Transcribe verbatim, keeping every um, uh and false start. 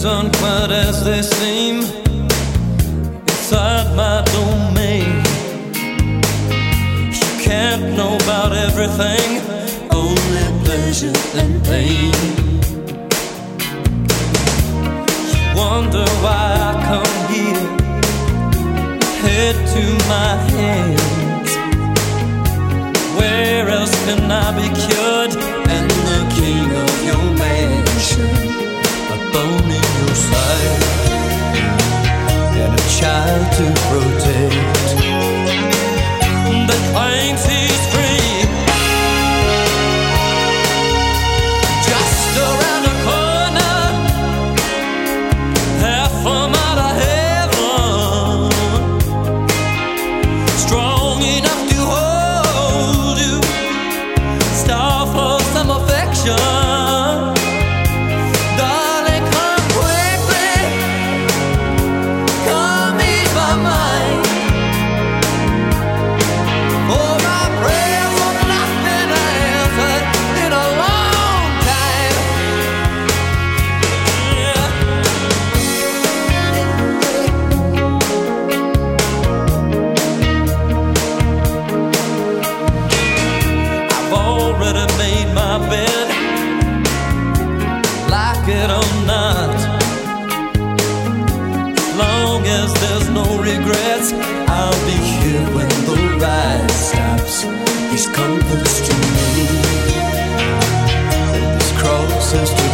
aren't quite as they seem inside my domain. You can't know about everything, only pleasure and pain. You wonder why I come here, head to my hands. Where else can I be cured and the king of your mansion? A bone in your side and a child to protect that claims he's free. Just around the corner, half a mile of heaven, strong enough to hold you, star for some affection. Regrets, I'll be here when the ride stops. These comforts to me, and these crosses to